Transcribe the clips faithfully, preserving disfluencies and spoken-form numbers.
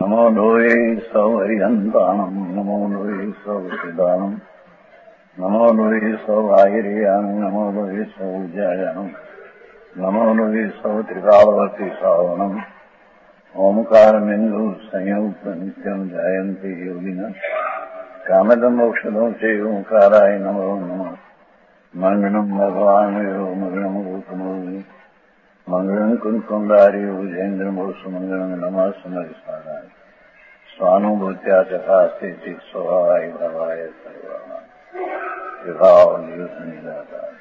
નમો લોહે સૌ હરિહંતાણમ નમો લોહે સૌ સિદ્ધાણમ નમો લોહે સૌ આયર્યાણમ નમો લોહે સૌ જયાણમ નમો લોહે સૌ ત્રિકાળવતી સાવણમ ઓમકાર બિંદુ સંયુક્ત નિત્યમ જયંતી યોગિના કામદમ ઔષધો છે ઓંકારાય નમો નમઃ મંગળમ ભગવાન મંગળમ ગૌતમોની મંગળમ કુંકુંડાર્યો જૈન્દ્રમોષ મંગળમ નમઃ સમરિસારાય સ્વાનુભૂત્યા ચકાસ્તે ચિત સ્વભાવાય ભવાય સર્વા વિભાવ નિયુત નિરાકાર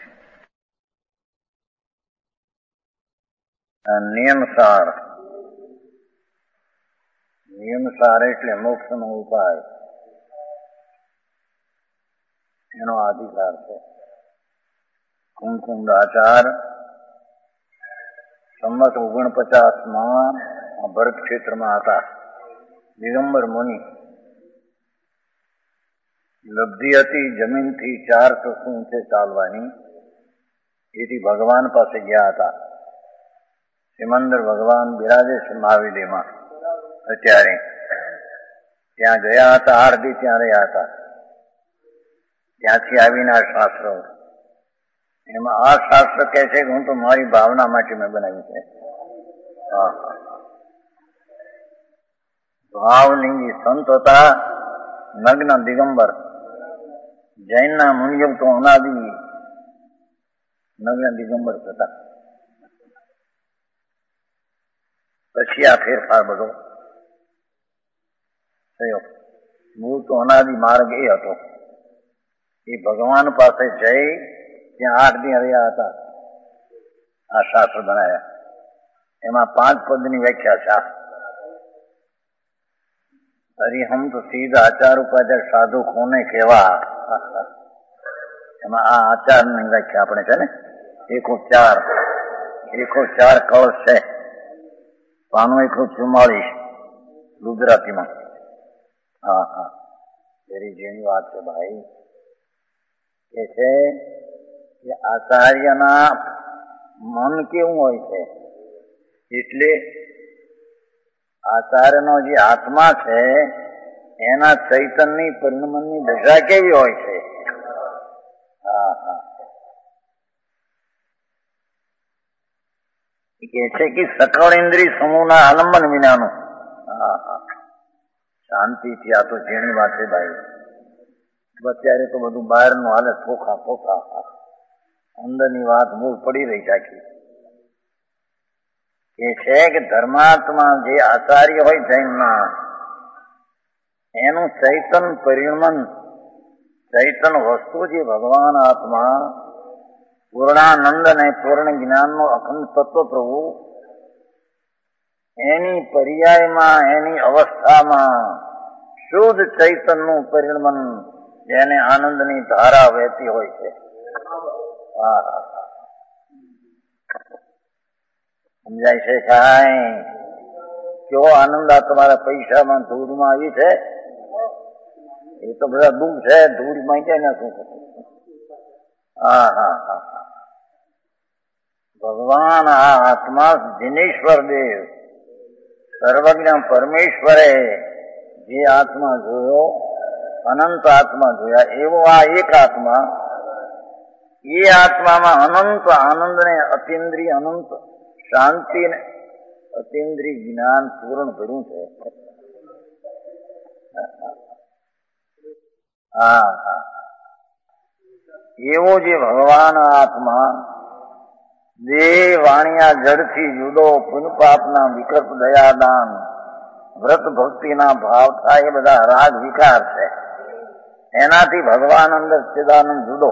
નિયમસાર નિયમસાર એટલે મોક્ષનો ઉપાય એનો અધિકાર છે. કુંકુંડાચાર સંમત ઓગણપચાસ માં ભરત ક્ષેત્રમાં હતા. દિગંબર મુનિ લબ્ધિ હતી જમીનથી ચાર કોસ ઊંચે ચાલવાની. એથી ભગવાન પાસે ગયા હતા. સિમંદર ભગવાન બિરાજે છે મહાવીરમાં. અત્યારે ત્યાં ગયા હતા. આરદી ત્યાં રહ્યા હતા. ત્યાંથી આવીને આ શાસ્ત્ર, એમાં આ શાસ્ત્ર કહે છે કે હું તો મારી ભાવના માટે મેં બનાવ્યું છે. ભાવલિંગી સંત હતા. નગ્ન દિગંબર. જૈનના મુનિઓ તો અનાદિ નગ્ન દિગંબર હતા. પછી આ ફેરફાર બધો થયો. મૂળ તો અનાદિ માર્ગ એ હતો. એ ભગવાન પાસે જઈ ત્યાં આઠ દિન રહ્યા હતા. આ શાસ્ત્ર બનાવ્યા. એમાં પાંચ પદની વ્યાખ્યા છે. હરિહમ તો સીધા આચાર ઉપાચાર સાધુ કોને કેવા, એમાં આ આચાર ની વ્યાખ્યા આપણે છે ને એકો ચાર એકો ચાર કળશ છે. પાનું એકસો ચુમ્માળીસ ગુજરાતીમાં. હા હા એરી જેની વાત છે ભાઈ. એ છે કે આચાર્યના મન કેવું હોય છે, એટલે આચાર્યનો જે આત્મા છે એના ચૈતન્યની પરિણમનની દશા કેવી હોય છે. હા હા કે છે કે સકળ ઇન્દ્રિય સમૂહના આલંબન વિનાનું. હા હા શાંતિથી. આ તો જેની વાત છે ભાઈ. અત્યારે તો બધું બહારનું હાલે, ફોખા ફોખા. અંદરની વાત મૂળ પડી રહી છે. એ છે કે ધર્માત્મા જે આચાર્ય હોય જૈનના, એનું ચૈતન પરિણમન, ચૈતન વસ્તુ જે ભગવાન આત્મા પૂર્ણાનંદ અને પૂર્ણ જ્ઞાનનો અખંડ તત્વ પ્રભુ, એની પર્યાયમાં એની અવસ્થામાં શુદ્ધ ચૈતનનું પરિણમન, જેને આનંદની ધારા વહેતી હોય છે. સમજાય છે કાંઈ? કેવો આનંદ આ તમારા પૈસામાં ધૂળમાં આવી છે. એ તો બધા દુઃખ છે. ધૂળમાં ક્યાં ના શું થતું. હા હા હા ભગવાન આ આત્મા દિનેશ્વર દેવ સર્વજ્ઞ પરમેશ્વરે જે આત્મા જોયો, અનંત આત્મા જોયા, એવો આ એક આત્મા, એ આત્મામાં અનંત આનંદ ને અતિન્દ્રિય અનંત શાંતિ ને અતિન્દ્રિય જ્ઞાન પૂર્ણ ભર્યું છે. હા હા એવો જે ભગવાન આત્મા દેહ વાણિયા જડથી જુદો, પુન પાપના વિકલ્પ દયાદાન વ્રત ભક્તિના ભાવ થાય, એ બધા રાગ વિકાર છે. એનાથી ભગવાન અંદર ચિદાનંદ જુદો.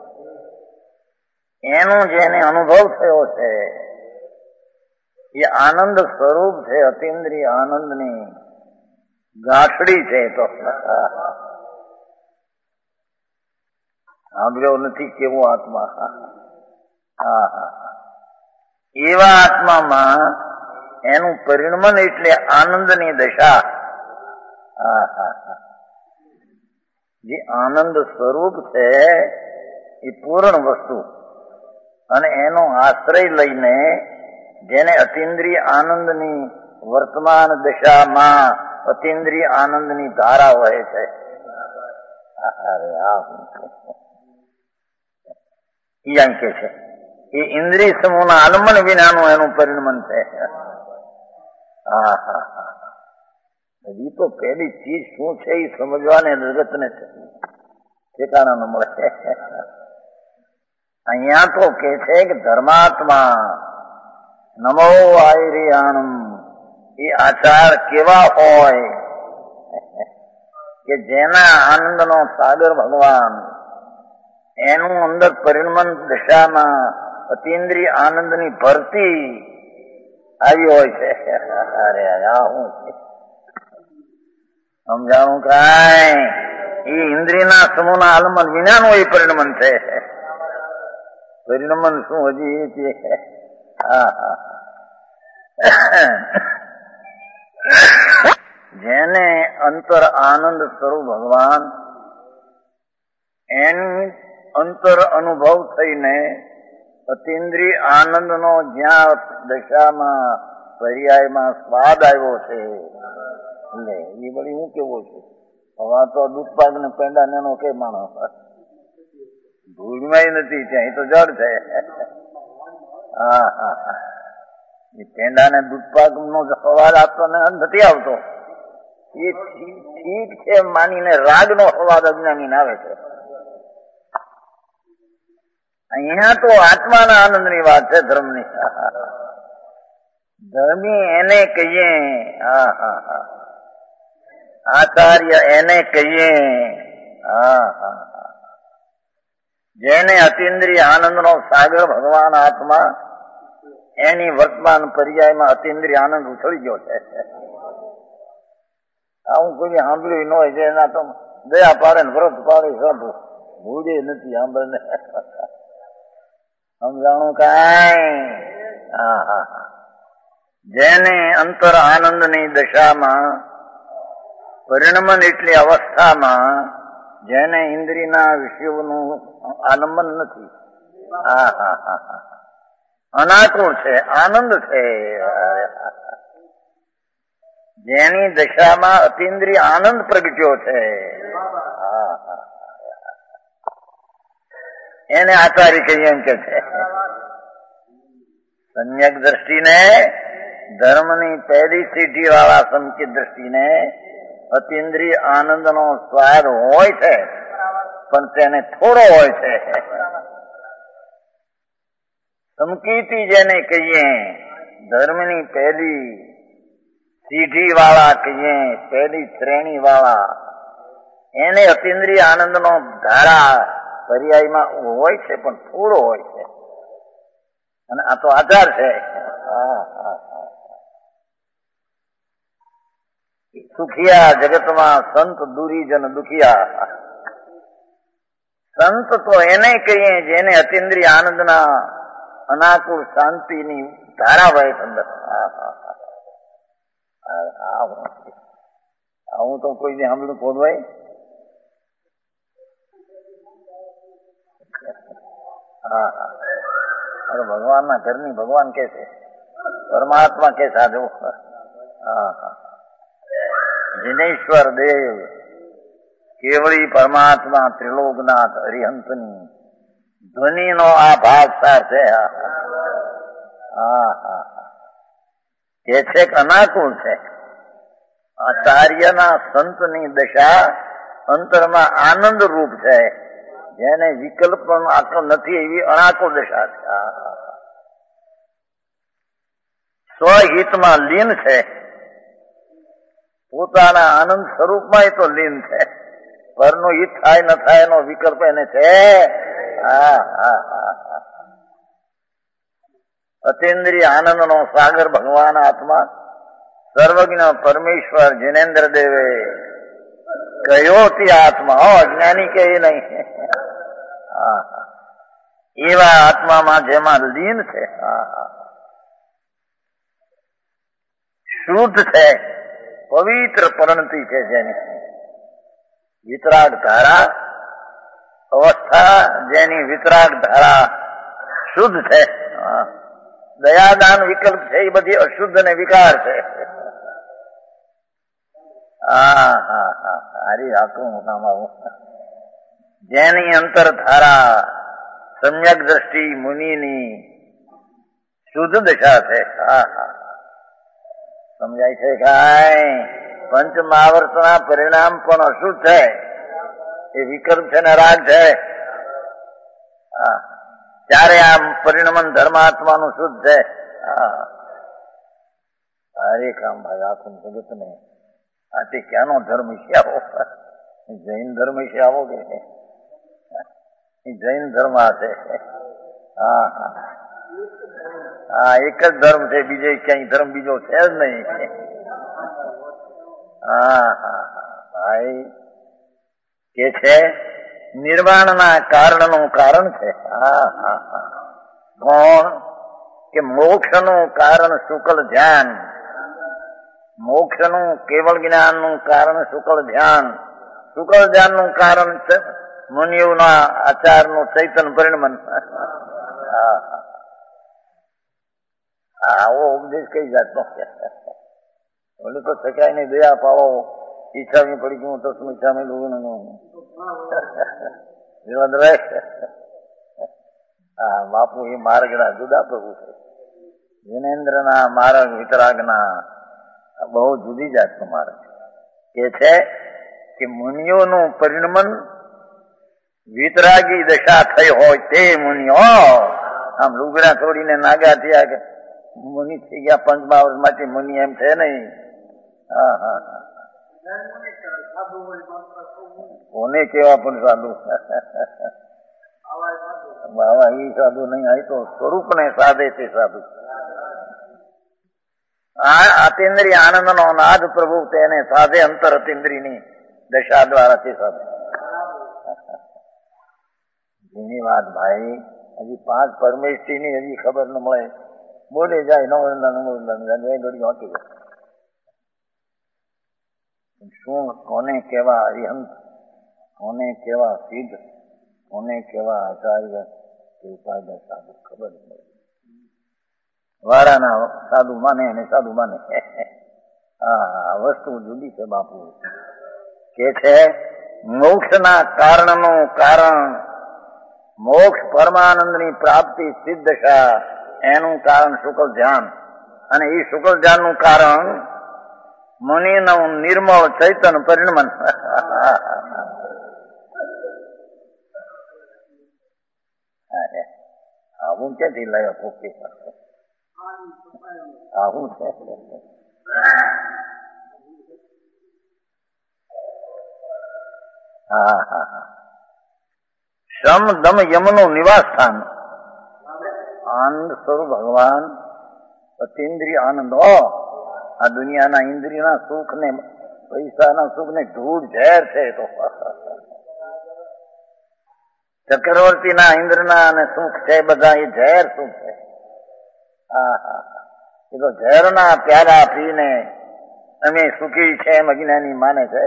એનો જેને અનુભવ થયો છે એ આનંદ સ્વરૂપ છે. અતિન્દ્રિય આનંદની ગાંઠડી છે. તો સાંભળ્યો નથી કેવો આત્મા. હા હા એવા આત્મામાં એનું પરિણમન એટલે આનંદની દશા. હા હા જે આનંદ સ્વરૂપ છે એ પૂર્ણ વસ્તુ, અને એનો આશ્રય લઈને જેને અતિન્દ્રિય આનંદની વર્તમાન દશામાં અતિન્દ્રિય આનંદની ધારા વહે છે. અરે આ ઈયાન કે છે એ ઇન્દ્રિય સમૂહના આલંબન વિનાનું એનું પરિણમન છે. હા હા હા હજી તો પેલી ચીજ શું છે એ સમજવાને જગતને ઠેકાણા ન મળે. અહીંયા તો કે છે કે ધર્માત્મા નમો આયરિયાણમ એ આચાર કેવા હોય કે જેના આનંદનો સાગર ભગવાન એનું અંદર પરિણમન દશામાં અતિન્દ્રિય આનંદની ભરતી આવી હોય છે. અરે આ હું સમજાણું કાંઈ એ ઇન્દ્રિયના સમૂહના આલંબન વિનાનું એ પરિણમન છે. પરિણમન શું હજી એ છે. હા હા જેને અંતર આનંદ સ્વરૂપ ભગવાન એની અંતર અનુભવ થઈને અતિન્દ્રિય આનંદનો જ્યાં દશામાં પર્યાયમાં સ્વાદ આવ્યો છે એટલે એ બધી હું કેવો છું. હવે તો દૂધ પાક ને પેંડા નેનો કે માણસ ભૂલમાં નથી ત્યાં તો જડ છે. હા હા હા એ પેંડા ને દૂધ પાક નો સવાલ આપતો ને નથી આવતો એ ઠીક છે માનીને રાગ નો સ્વાદ અજ્ઞાની આવે છે. અહીંયા તો આત્માના આનંદ ની વાત છે. ધર્મની ધર્મી એને કહીએ. હા હા હા આચાર્ય એને કહીએ. હા હા હા જેને અતિન્દ્રિય આનંદ નો સાગર ભગવાન આત્મા એની વર્તમાન પર્યાયમાં અતિન્દ્રિય આનંદ ઉછળી ગયો છે. આવું કોઈ સાંભળ્યું ન હોય છે એના તો દયા પાડે ને વ્રત પાડે સબ ભૂજે નથી સાંભળને. સમજાણું કાંઈ. હા હા હા જેને અંતર આનંદની દશામાં પરિણમન એટલી અવસ્થામાં જેને ઇન્દ્રિયના વિષયોનું આલંબન નથી. હા હા હા હા અનાકુળ છે, આનંદ છે. જેની દશામાં અતિન્દ્રિય આનંદ પ્રગટ્યો છે. હા હા એને આચાર્ય કહીએ એમ કે છે. સમ્યક દ્રષ્ટિને ધર્મની પહેલી સીઢી વાળા સંકિત દ્રષ્ટિને અતિન્દ્રિય આનંદનો સ્વાદ હોય છે પણ તેને થોડો હોય છે. સંકિતી જેને કહીએ ધર્મની પહેલી સીઢી વાળા કહીએ પહેલી શ્રેણી વાળા એને અતિન્દ્રિય આનંદનો ધારા પર્યાયમાં હોય છે પણ થોડો હોય છે અને આ તો આધાર છે. સુખિયા જગતમાં સંત દુરીજન દુખિયા. સંત તો એને કહીએ જેને અતિન્દ્રિય આનંદના અનાકુળ શાંતિની ધારા વહે અંદર. હું તો કોઈને સાંભળ્યું ખોદવાય. હા હા અરે ભગવાનના ઘરની ભગવાન કે છે, પરમાત્મા કે સાધુ. હા હા જિનેશ્વર દેવ કેવળી પરમાત્મા ત્રિલોકનાથ હરિહંસની ધ્વનિનો આ ભાગ સાર છે. હા હા કે છે કે અનાકુળ છે. આચાર્યના સંતની દશા અંતરમાં આનંદ રૂપ છે જેને વિકલ્પ પણ નથી એવી અનાકુળ દશા છે. સ્વહિતમાં લીન છે, પોતાના આનંદ સ્વરૂપમાં એ તો લીન છે, પરનું હિત થાય ન થાય એનો વિકલ્પ એને છે. હા હા હા અતિન્દ્રિય આનંદ નો સાગર ભગવાન આત્મા સર્વજ્ઞ પરમેશ્વર જિનેન્દ્ર દેવે કયો તે આત્મા હો અજ્ઞાની કે એ નહીં. હા હા એવા આત્મામાં જેમાં લીન છે. હા હા શુદ્ધ છે, પવિત્ર પરણતી છે જેની વિતરાગ ધારા અવસ્થા જેની વિતરાગ ધારા શુદ્ધ છે. દયાદાન વિકલ્પ છે એ બધી અશુદ્ધ અને વિકાર છે. હા હા હા હારી આખું કામ આવું જેની અંતર ધારા સમ્યક દ્રષ્ટિ મુનિની શુદ્ધ દશા છે. હા હા સમજાય છે કાંઈ? પંચ મહાવર્તના પરિણામ પણ અશુદ્ધ છે, એ વિકલ્પ છે ને રાગ છે. હા ત્યારે આ પરિણમન ધર્માત્માનું શુદ્ધ છે. હા હરે કામ ભાઈ આખું જગત ને આથી ક્યાંનો ધર્મ છે આવો? જૈન ધર્મ છે આવો કે જૈન ધર્મ આ છે? હા હા હા એક જ ધર્મ છે, બીજે ક્યાંય ધર્મ બીજો છે જ નહીં. હા હા ભાઈ કે છે નિર્વાણના કારણનું કારણ છે. હા હા હા કોણ? કે મોક્ષનું કારણ શુક્લ ધ્યાન, મોક્ષનું કેવળ જ્ઞાનનું કારણ શુક્લ ધ્યાન, શુક્લ ધ્યાનનું કારણ મુનિઓના આચારનું ચૈતન પરિણમન. આવો ઉપદેશ કઈ જાતનો? ઓલું તો શકાય નહીં, દયા પાવો ઈચ્છા પડી ગયું તો શું ઈચ્છા મેં લોકોને હા બાપુ એ માર્ગના જુદા પ્રભુ છે. વિનેન્દ્રના માર્ગ વિતરાગના બહુ જુદી જાતનો માર્ગ કે છે કે મુનિઓનું પરિણમન વિતરાગી દશા થઈ હોય તે મુનિઓ આમ લુગડા છોડીને નાગા થયા કે મુનિ થઈ ગયા પંચમા વર્ષ માટે મુનિ એમ છે નહીં. હા હા કોને કેવા પણ સાધુ બાબા એ સાધુ નહીં, આ તો સ્વરૂપ ને સાધે છે સાધુ. અતિન્દ્રિય આનંદ નો નાદ પ્રભુ તેને સાધે અંતર અતિન્દ્રિય ની દશા દ્વારા તે સાધે. એની વાત ભાઈ હજી પાંચ પરમેશ્વરી ની હજી ખબર ન મળે, બોલે જાય નવ હોતી શું કોને કેવા અરિહંત, કોને કેવા સિદ્ધ, કોને કેવા આચાર્ય ઉપાય સાધુ ખબર મળે. વારાના સાધુ માને અને સાધુ માને. હા વસ્તુ જુદી છે બાપુ. કે છે મોક્ષના કારણનું કારણ, મોક્ષ પરમાનંદની પ્રાપ્તિ સિદ્ધ દશા, એનું કારણ શુક્લ ધ્યાન, અને એ શુક્લ ધ્યાનનું કારણ મુનિનું નિર્મળ ચૈતન પરિણમન. આવું ક્યાંથી લાવ્યો પોકે? આવું છે હા હા હા શમ દમ યમનું નિવાસ સ્થાન, આનંદ સ્વરૂપ ભગવાન અતિન્દ્રિય આનંદ. આ દુનિયાના ઇન્દ્રિયના સુખ ને પૈસાના સુખ ને ધૂળ ઝેર છે. તો ચક્રવર્તીના ઇન્દ્રના અને સુખ છે બધા એ ઝેર સુખ છે. હા હા એ તો ઝેરના પ્યાલા પીને અમે સુખી છે એમ અજ્ઞાની માને છે.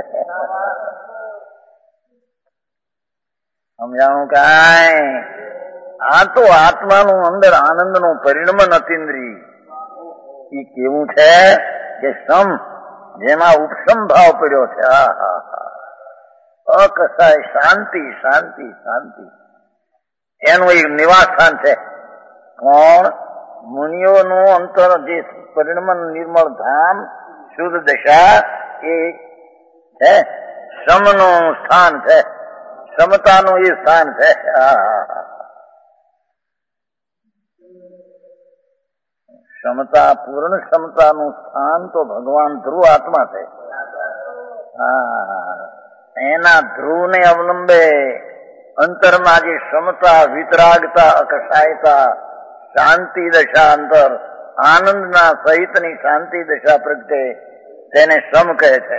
સમજાણું કાંઈ? આ તો આત્માનું અંદર આનંદનું પરિણમન અતિન્દ્રિય એ કેવું છે કે સમ, જેમાં ઉપસમ ભાવ પડ્યો છે. હા હા હા અકસાય શાંતિ શાંતિ શાંતિ એનું એક નિવાસ સ્થાન છે. કોણ? મુનિઓનું અંતર જે પરિણમન નિર્મળ ધામ શુદ્ધ દશા એ છે સમનું સ્થાન છે, સમતાનું એ સ્થાન છે. ક્ષમતા પૂર્ણ ક્ષમતાનું સ્થાન તો ભગવાન ધ્રુવ આત્મા છે. હા એના ધ્રુવને અવલંબે અંતરમાં જે ક્ષમતા, વિતરાગતા, અકસાયતા, શાંતિ દશા અંતર આનંદના સહિતની શાંતિ દશા પ્રગટે તેને સમ કહે છે.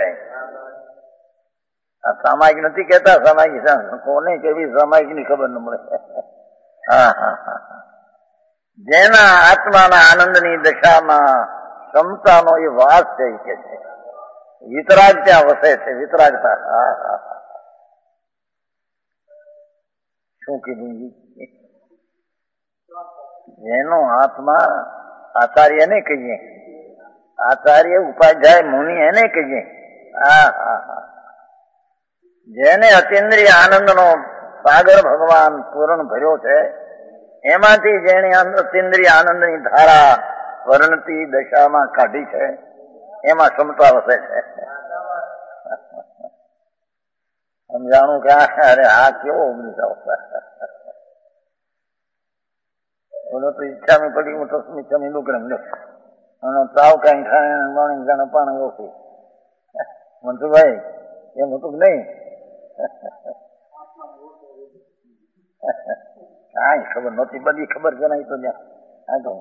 આ સામાયિક નથી કેતા, સામાયિક કોને કેવી સામાયિક ની ખબર ન મળે. હા હા હા જેના આત્માના આનંદની દશામાં ક્ષમતાનો એ વાસ છે કે છે, વિતરાગ ત્યાં વસે છે. વિતરાગતા. હા હા શું કીધું? જેનો આત્મા આચાર્ય ને કહીએ, આચાર્ય ઉપાધ્યાય મુનિ એને કહીએ, હા હા હા જેને અતિન્દ્રિય આનંદનો સાગર ભગવાન પૂર્ણ ભર્યો છે, એમાંથી જેને અતિન્દ્રિય આનંદની ધારા વર્ણતી દશામાં કાઢી છે, એમાં ક્ષમતા વસે છે. સમજાણું કે અરે આ કેવો બોલો તો ઈચ્છામી પડી હું તો ઈચ્છામી ડુકડે અને તાવ કઈ ખાય મોર્નિંગ જાણે પાણી ઓછું મનસુભાઈ એમ હતું નહીં. કાંઈ ખબર નહોતી, બધી ખબર જણાય તો જ્યાં હા તો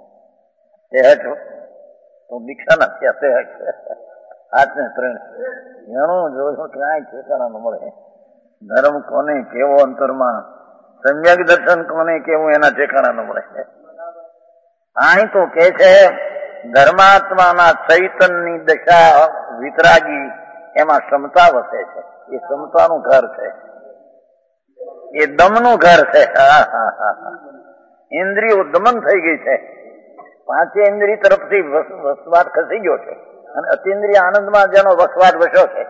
તો દીક્ષા ના થયા તે હાથ ને ત્રણ ઘણું જોયું ક્યાંય ઠેકાણા ન મળે. ધર્મ કોને કેવો અંતરમાં, સમ્યક દર્શન કોને કેવું એના ઠેકાણા ન મળે. અહીં તો કે છે ધર્માત્માના ચૈતનની દશા વિતરાગી એમાં ક્ષમતા વસે છે. એ ક્ષમતાનું ઘર છે, એ દમનું ઘર છે. હા હા હા હા ઇન્દ્રિયો દમન થઈ ગઈ છે, પાંચે ઇન્દ્રિય તરફથી વસવાટ ખસી ગયો છે અને અતિન્દ્રિય આનંદમાં જેનો વસવાટ વસ્યો છે.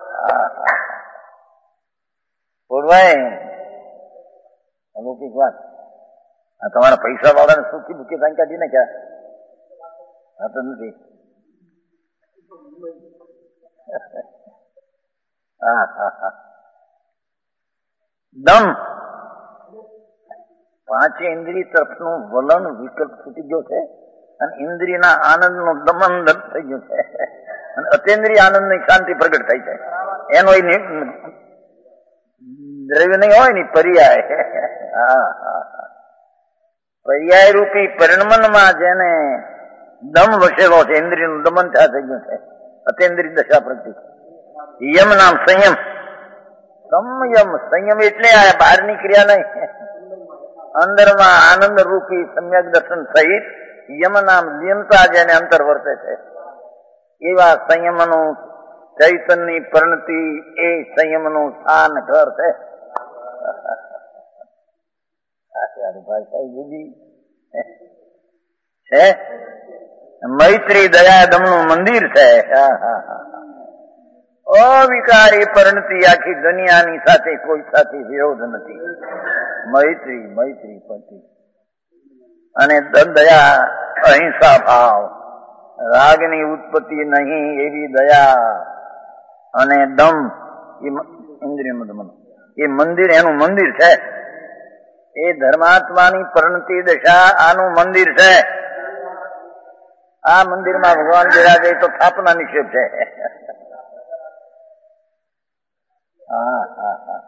પૂરવાય અલૌકિક વાત. આ તમારા પૈસા વાળાને સુખી દુઃખી સાંઈ કાઢી ને ક્યાં આ તો નથી. હા હા હા દમ પાંચે ઇન્દ્રિય તરફનું વલણ વિકલ્પ છૂટી ગયો છે અને ઇન્દ્રિયના આનંદનું દમન થઈ ગયું છે અને અતિન્દ્રિય આનંદની શાંતિ પ્રગટ થઈ છે. એનો દ્રવ્ય નહીં હોય ને પર્યાય. હા હા પર્યાય રૂપી પરિણમનમાં જેને દમ વસેલો છે, ઇન્દ્રિયનું દમન થયા થઈ ગયું છે, અતિન્દ્રિય દશા પ્રગટી. યમ નામ સંયમ. સંયમ સંયમ એટલે આ બહારની ક્રિયા નહીં, અંદરમાં આનંદ રૂપી સમ્યક દર્શન સહિત યમ નામ લીનતા જેને અંતર વર્તે છે, એવા સંયમનું ચૈતનની પરિણતિ એ સંયમનું સ્થાન ઘર છે. ભાષા જુદી છે. મૈત્રી દયાદમનું મંદિર છે. હા હા હા અવિકારી પરિણતિ આખી દુનિયાની સાથે કોઈ સાથે વિરોધ નથી. મૈત્રી મૈત્રી પતિ અને દયા અહિંસા ભાવ, રાગની ઉત્પત્તિ નહીં એવી દયા અને દમ એ ઇન્દ્રિયનું દમન એ મંદિર એનું મંદિર છે. એ ધર્માત્માની પરિણતિ દશા આનું મંદિર છે. આ મંદિરમાં ભગવાન બિરાજે તો સ્થાપના નિક્ષેપ છે. હા હા હા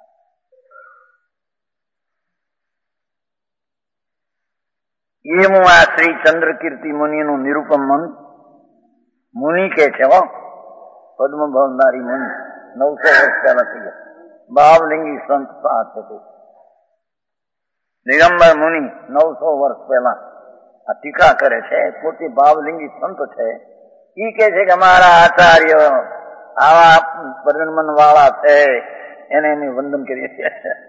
એ હું આ શ્રી ચંદ્રકીર્તિ મુનિનું નિરૂપમ મન મુનિ કે છે. હો પદ્મ ભવનારી મુનિ નવસો વર્ષ પહેલા થઈ ગયા. બાવલિંગી સંત સાથે દિગંબર મુનિ નવસો વર્ષ પહેલા આ ટીકા કરે છે. પોતે ભાવલિંગી સંત છે. ઈ કે છે કે અમારા આચાર્ય આવા પરિણમન વાળા છે, એને અમે વંદન કરીએ છીએ.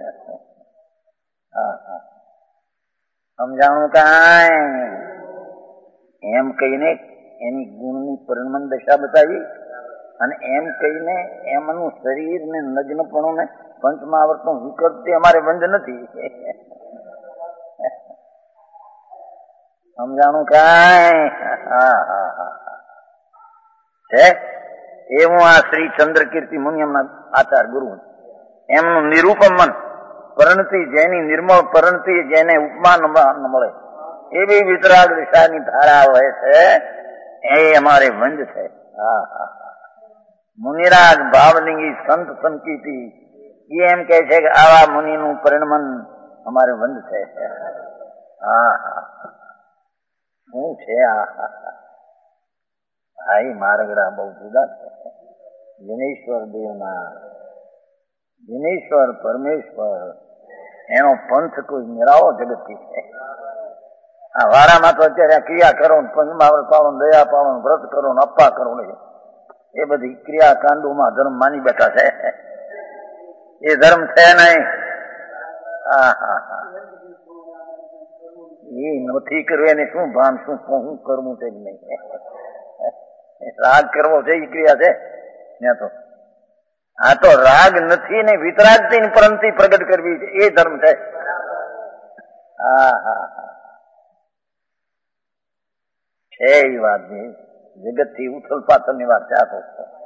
હા હા સમજાણું કાંઈ એમ કહીને એની ગુણની પરિણમન દશા બતાવી અને એમ કહીને એમનું શરીર ને નગ્નપણું ને પંચમહાવર્તનું વિકલ્પ તે અમારે બંધ નથી. સમજાણું કાંઈ હા હા હા છે. એ હું આ શ્રી ચંદ્રકીર્તિ મુનિ એમના આચાર ગુરુ એમનું નિરૂપમ મન પરિણતિ જેની નિર્મળ પરિણતિ જેને ઉપમાન ન મળે એવી વિતરાગ દિશાની ધારા હોય છે, એ અમારે વંજ છે. હા હા મુનિરાજ ભાવલિંગી સંત સંકીર્તિ એ એમ કે છે કે આવા મુનિનું પરિણમન અમારે વંજ છે. હા હા શું છે આ? હા એ મારગડા બહુ જુદા છે. જિનેશ્વર દેવના જિનેશ્વર પરમેશ્વર એનો પંથ કોઈ નિરાવો જગતથી છે. આ વારામાં તો અત્યારે ક્રિયા કરો ને પંચમહાવર્ત પાડો ને દયા પાડો ને વ્રત કરો ને અપ્પા કરો ને એ બધી ક્રિયા કાંડોમાં ધર્મ માની બેઠા છે. એ ધર્મ છે નહીં. હા હા હા એ નથી કરવું એને શું ભાન શું શું કરવું છે નહીં. રાગ કરવો છે એ ક્રિયા છે. ત્યાં તો આ તો રાગ નથી ને વિતરાગથી પરમથી પ્રગટ કરવી છે એ ધર્મ છે. હા હા હા છે એ વાત ની જગત થી ઉથલ પાથલ ની વાત છે. આ તો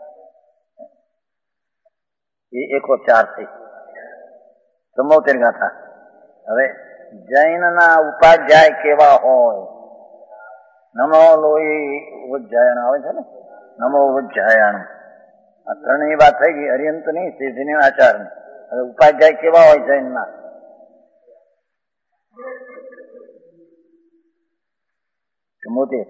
એ એકો ચાર થઈ ચમોતેર ગાથા. હવે જૈન ના ઉપાધ્યાય કેવા હોય? નમો લોહી ઉજ્જાયણ આવે છે ને, નમો ઉજ્જાયણ. આ ત્રણેય વાત થઈ ગઈ. અરિયંત ની સિદ્ધિ આચાર ની. હવે ઉપાધ્યાય કેવા હોય જૈન ના? ચમોતેર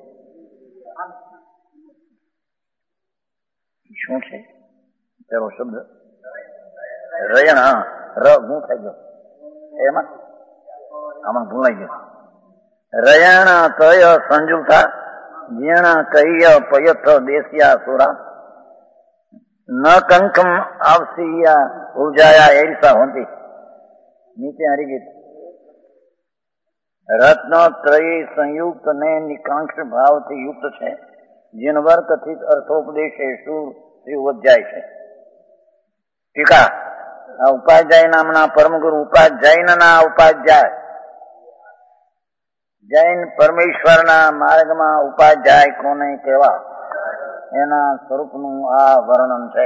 શું છે પેલો શબ્દ? રયણ. હા ર હું થઈ ગયો એમાં, આમાં ભૂલાઈ ગયો. રયણ તય સંજુતા જીણ કહીય પયથ દેશિયા સુરા ન કંકમ આવસિયા ઉજાયા એરિસા હોતી. નીચે હરી ગીત રત્ન ત્રયી સંયુક્ત ને નિકાંક્ષ ભાવથી યુક્ત છે. જીનવર કથિત અર્થોપદેશે શું વધ્યાય છે. ટીકા આ ઉપાધ્યાય નામના પરમગુરુ ઉપાધ્યાય ના ઉપાધ્યાય જૈન પરમેશ્વરના માર્ગમાં ઉપાધ્યાય કોને કહેવા એના સ્વરૂપનું આ વર્ણન છે.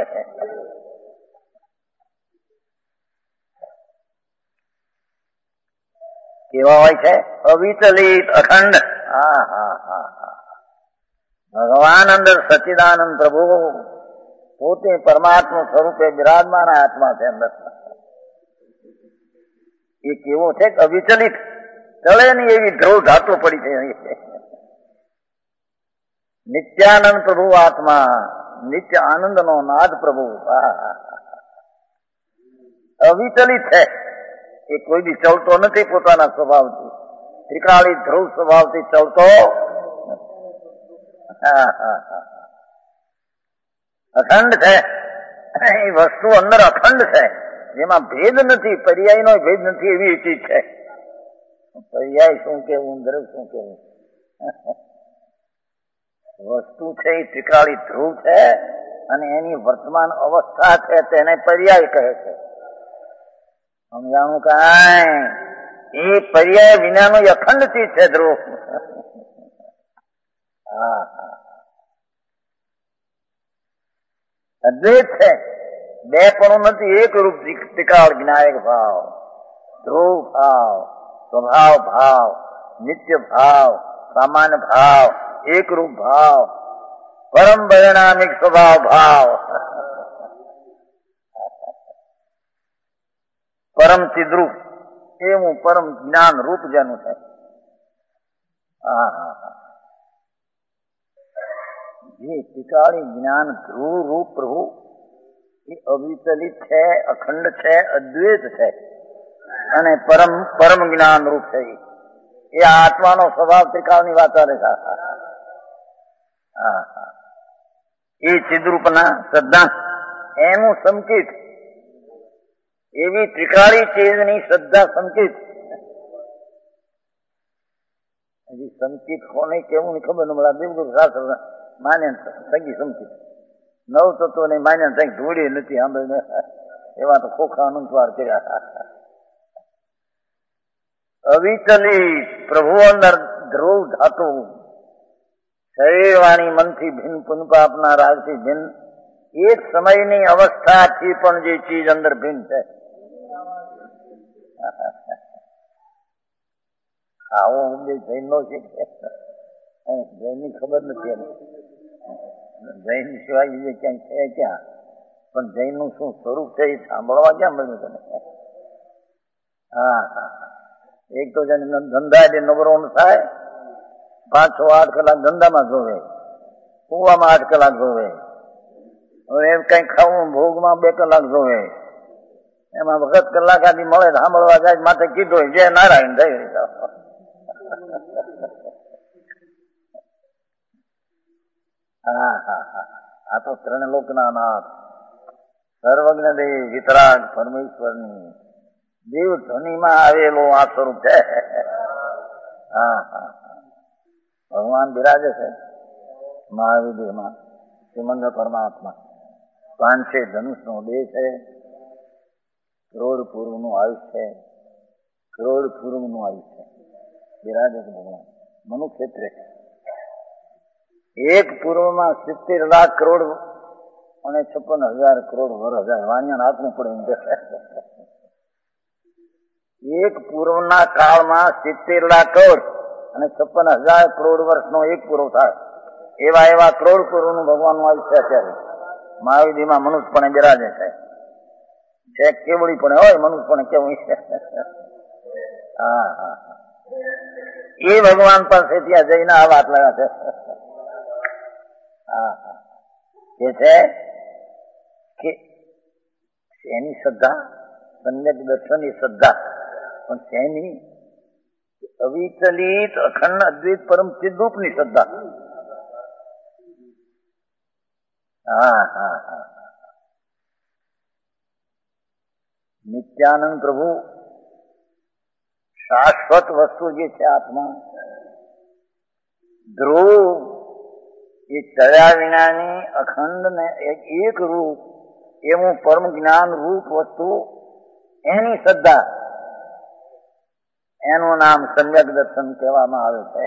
કેવા હોય છે? અવિચલિત અખંડ. હા હા હા હા ભગવાન અંદર સચ્ચિદાનંદ પ્રભુ પોતે પરમાત્મા સ્વરૂપે બિરાજમાન આત્મા છે અંદર. એ કેવો છે? અવિચલિત, ચલે નહીં એવી ધ્રુવ ધાતુ પડી છે. નિત્યાનંદ પ્રભુ આત્મા, નિત્ય આનંદ નો નાદ પ્રભુ અવિચલિત છે. એ કોઈ બી ચલતો નથી પોતાના સ્વભાવથી. ત્રિકાળી ધ્રુવ સ્વભાવથી ચલતો અખંડ છે. એ વસ્તુ અંદર અખંડ છે, જેમાં ભેદ નથી, પર્યાય નો ભેદ નથી. એવી ચીજ છે. પર્યાય શું કેવું, દ્રવ શું કેવું? વસ્તુ છે એ ત્રિકાળી ધ્રુવ છે અને એની વર્તમાન અવસ્થા છે તેને પર્યાય કહે છે. સમજાણું કાંઈ? એ પર્યાય વિનાનો અખંડ ચીજ છે ધ્રુવ. હા હા અદ્વૈત છે, બે પણ નથી, એક રૂપ ત્રિકાળ જ્ઞાયક ભાવ, ધ્રુવ ભાવ, સ્વભાવ ભાવ, નિત્ય ભાવ, સામાન્ય ભાવ, એક રૂપ ભાવ, પરમ પરિણામિક સ્વભાવ ભાવ, પરમ ચિદ્રૂપ એવું પરમ જ્ઞાન રૂપ જેનું છે. હા હા હા જે ત્રિકાળી જ્ઞાન ધ્રુવ રૂપ પ્રભુ એ અવિચલિત છે, અખંડ છે, અદ્વૈત છે અને પરમ પરમ જ્ઞાન રૂપ છે. એ આત્માનો સ્વભાવ ત્રિકાળની વાત કરે છે. એ ચિદ્રૂપના શ્રદ્ધા એનું સંકેત, એવી ત્રિકાળી ચીજની શ્રદ્ધા સંકેત. હજી સંકેત કોને કેવું ખબર ન મળે. દેવગુરુ શાસ્ત્ર માન્ય સંગી સંકેત નવ તત્વો ને માન્ય સંગ ધૂળી નથી સાંભળીને એવા તો ખોખા અનંતવાર કર્યા. અવિચલિત પ્રભુ અંદર ધ્રુવ ધાતુ, શરીર વાણી મનથી ભિન્ન, પુનપાપના રાગથી ભિન્ન, એક સમયની અવસ્થાથી પણ જે ચીજ અંદર ભિન્ન છે. આવો ઉપદેશ જૈન નો છે. જૈન ની ખબર નથી. જૈન સિવાય બીજે ક્યાંય છે ક્યાં? પણ જૈન નું શું સ્વરૂપ છે એ સાંભળવા ક્યાં મળ્યું તમે? હા હા એક તો ધંધા જે નબળો થાય, પાંચ છ આઠ કલાક ધંધામાં જોવે, કુવામાં આઠ કલાક જોવે, હવે એમ કઈ ખાવું ભોગમાં બે કલાક જોવે, એમાં વખત કલાક આથી મળે સાંભળવા જાય માથે કીધું જય નારાયણ થઈ. હા હા હા આ તો ત્રણ લોકના નાથ સર્વજ્ઞ દેવ વિતરાગ પરમેશ્વરની દેવ ધ્વનિમાં આવેલો આ સ્વરૂપ છે. હા હા ભગવાન બિરાજે છે મહાવિદ્યમાં શ્રીમંત પરમાત્મા. પાંચે ધનુષનો દેહ છે, કરોડ પૂર્વનું આયુષ છે, કરોડ પૂર્વનું આયુષ છે, બિરાજે ભગવાન મનુક્ષેત્રે. એક પૂર્વમાં સિત્તેર લાખ કરોડ અને છપ્પન હજાર કરોડ વર્ષ હજાર વાણિયા હાથમાં પડે. એક પૂર્વના કાળમાં સિત્તેર લાખ કરોડ અને છપ્પન હજાર કરોડ વર્ષનો એક પૂર્વ થાય એવા એવા કરોડ પૂર્વનું ભગવાનનું આયુષ્ય અત્યારે મહાવીરમાં મનુષ્યપણે બિરાજે છે. છે કેવડી પણ હોય મનુષ્યપણે કેવું. હા હા એ ભગવાન પાસે ત્યાં જઈને આ વાત લાગ્યા છે. હા હા કે છે કે એની શ્રદ્ધા સમ્યક દર્શનની શ્રદ્ધા પણ શેની અવિચલિત અખંડ અદ્વૈત પરમ ચિદરૂપની શ્રદ્ધા. હા હા હા નિત્યાનંદ પ્રભુ શાશ્વત વસ્તુ જે છે આત્મા ધ્રુવ એ ચડ્યા વિનાની અખંડ ને એક રૂપ એવું પરમ જ્ઞાન રૂપ વસ્તુ એની શ્રદ્ધા એનું નામ સમ્યક દર્શન કહેવામાં આવે છે.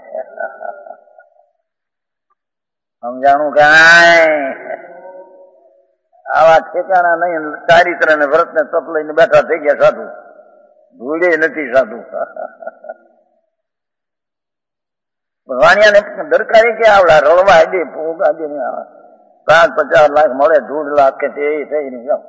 સમજાણું કાંઈ આવા ઠેકાણા નહીં. ચારિત્ર ને વ્રત ને તપ લઈને બેઠા થઈ ગયા સાધુ, ભૂલે નથી સાધુ. વાણિયાને દરકારી કે આવડા રળવા દે ફૂગા દે પાંચ પચાસ લાખ મળે દોઢ લાખ કે તે થઈ નહીં જાઓ.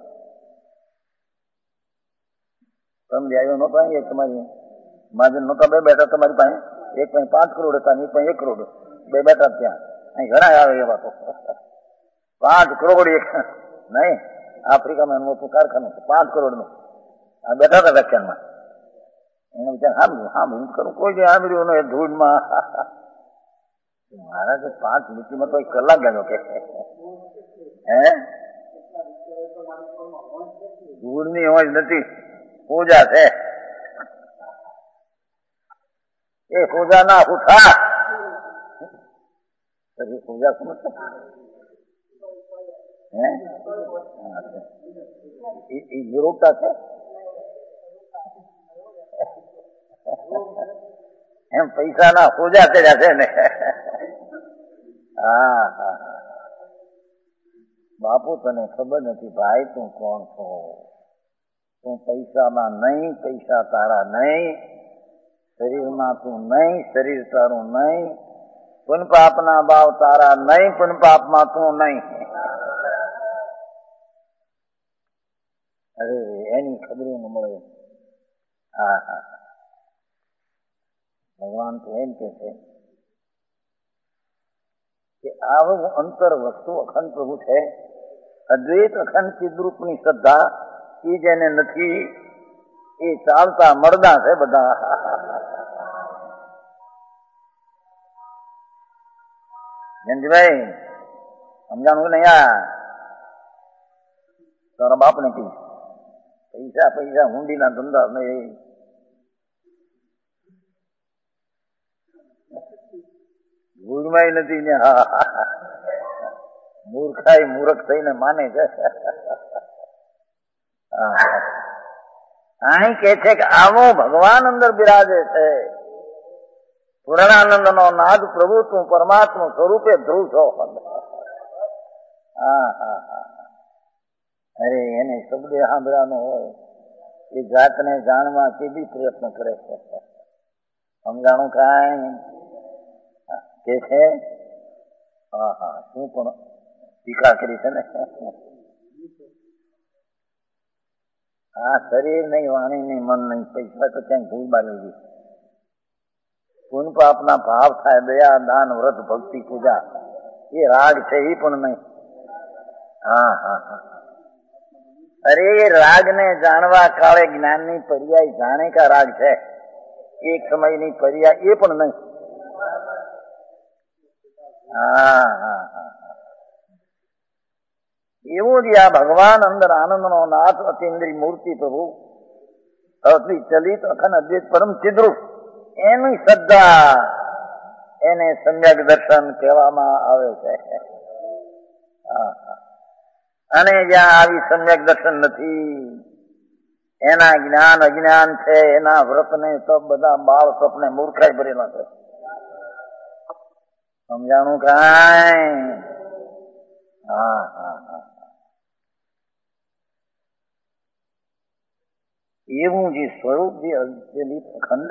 તમે આવ્યો નતો એ તમારી માજન નતા બે બેઠા તમારી પાસે, એક પાસે પાંચ કરોડ હતા એક પાસે એક કરોડ બે બેઠા ત્યાં. અહીં ઘણા આવે એવા તો પાંચ કરોડ એક નહીં આફ્રિકામાં મોટું કારખાનું છે પાંચ કરોડ નું. આ બેઠા હતા વ્યાખ્યાનમાં એને વિચાર સાંભળ્યું સાંભળ્યું કરું કોઈ જે સાંભળ્યું ને ધૂળમાં મારા જે પાંચ મિનિટમાં તો એક કલાક ગયો કે હે ધૂળની હોય નથી પૂજા છે એ પૂજા ના ઉઠા પછી પૂજા શું હે એ જરૂરતા છે એમ પૈસા ના પૂજા કર્યા છે ને. હા હા બાપુ તને ખબર નથી ભાઈ તું કોણ છો? તું પૈસામાં નહીં, પૈસા તારા નહીં, શરીરમાં તું નહીં, શરીર તારું નહીં, પુન પાપના ભાવ તારા નહીં, પુન પાપમાં તું નહીં. અરે એની ખબર ન મળે. હા હા ભગવાન તો એમ કે છે કે આવું અંતર વસ્તુ અખંડ પ્રભુ છે. અદ્વૈત અખંડ ચિદરૂપની શ્રદ્ધા એ જેને નથી એ ચાલતા મરદા છે બધા. જયંતિભાઈ સમજાણું નહીં? આ તારા બાપને કહ્યું પૈસા પૈસા હુંડીના ધંધા નહીં ભૂલમાં નથી ને. હા મૂર્ખાઈ મૂર્ખ થઈને માને છે. અહીં કે છે કે આવો ભગવાન અંદર બિરાજે છે. પૂર્ણાનંદ નો નાદ પ્રભુ તું પરમાત્મા સ્વરૂપે ધ્રુવ છો. હા હા હા અરે એને શબ્દ સાંભળવાનો હોય એ જાતને જાણવા કેવી પ્રયત્ન કરે છે. સમજાણું કાંઈ કે છે? હા હા શું પણ ટીકા કરી છે ને. હા શરીર નહીં, વાણી નહીં, મન નહીં, પૈસા તો ક્યાંય ભૂલ બાળી ગઈ. પુન પાપના ભાવ થાય, દયા દાન વ્રત ભક્તિ પૂજા એ રાગ છે એ પણ નહીં. હા હા હા અરે રાગ ને જાણવા કાળે જ્ઞાનની પર્યાય જાણે કા રાગ છે. એક સમયની પર્યાય એ પણ નહીં. હા હા હા એવું જ આ ભગવાન અંદર આનંદ નો નાથ અતિન્દ્રિય મૂર્તિ પ્રભુ અતિ ચલિત અખંડ અદ્વૈત પરમ ચિદ્રૂપ એની શ્રદ્ધા એને સમ્યક દર્શન કહેવામાં આવે છે. હા હા અને જ્યાં આવી સમ્યક દર્શન નથી એના જ્ઞાન અજ્ઞાન છે, એના વ્રત ને તો બધા બાળ સપને મૂર્ખાઈ ભરેલા છે. સમજાણું કાંઈ? હા હા હા એવું જે સ્વરૂપ જે અચલિત અખંડ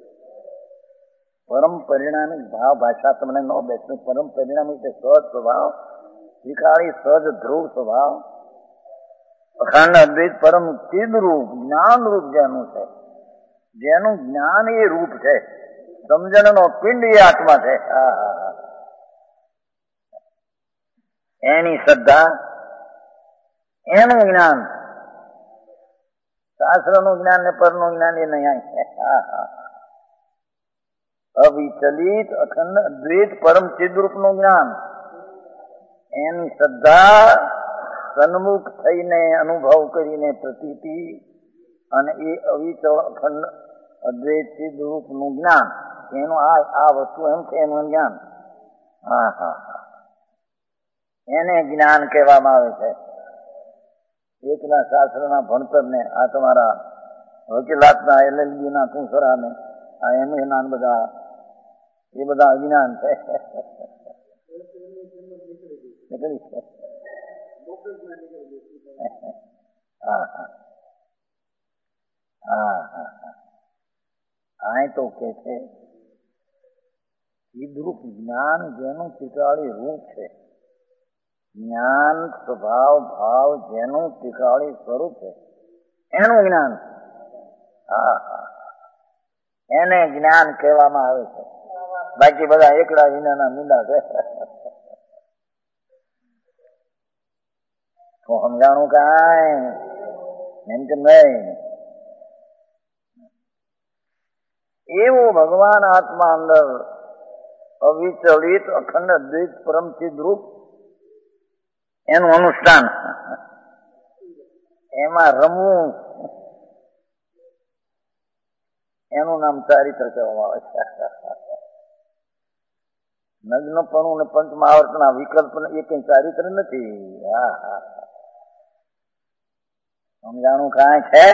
પરમ પરિણામી ભાવ ભાષા તમને ન બેસે. પરમ પરિણામી છે સહજ સ્વભાવ, વિકાળી સહજ ધ્રુવ સ્વભાવ, અખંડ અદ્વૈત પરમ ચિદ રૂપ જ્ઞાન રૂપ જેનું છે, જેનું જ્ઞાન એ રૂપ છે, સમજણ નો પિંડ એ આત્મા છે. હા હા હા એની શ્રદ્ધા, એનું જ્ઞાન, શાસ્ત્ર નું જ્ઞાન ને પર નું જ્ઞાન એ નહીં. અવિચલિત અખંડ અદ્વૈત પરમ ચિદરૂપ નું જ્ઞાન, એની શ્રદ્ધા, સન્મુખ થઈને અનુભવ કરીને પ્રતીતિ, અને એ અવિચળ અખંડ અદ્વૈત ચિદરૂપ નું જ્ઞાન, એનું આ આ વસ્તુ એમ છે એનું જ્ઞાન. હા હા હા એને જ્ઞાન કહેવામાં આવે છે. એકલા શાસ્ત્રના ભણતર ને આ તમારા વકીલાતના એલએલબી ના કુંસરા ને આ એમ એ ના બધા એ બધા અજ્ઞાન છે. હા હા હા હા આ તો કે છે ચિદરૂપ જ્ઞાન જેનું ટીકાળી રૂપ છે, જ્ઞાન સ્વભાવ ભાવ જેનું ટીકાળી સ્વરૂપ છે એનું જ્ઞાન. હા હા એને જ્ઞાન કહેવામાં આવે છે. બાકી બધા એકડા વિનાના મીંડા છે. તો સમજાણું કાંઈ? એમ કે નહીં. એવું ભગવાન આત્મા અંદર અવિચલિત અખંડ અદ્વૈત પરમ ચિદરૂપ એનું અનુષ્ઠાન, એમાં રમવું, એનું નામ ચારિત્ર કહેવામાં આવે છે. નગ્નપણું ને પંચમહાવર્તના વિકલ્પ એ કઈ ચારિત્ર નથી. હા હા સમજાણું કાંઈ છે?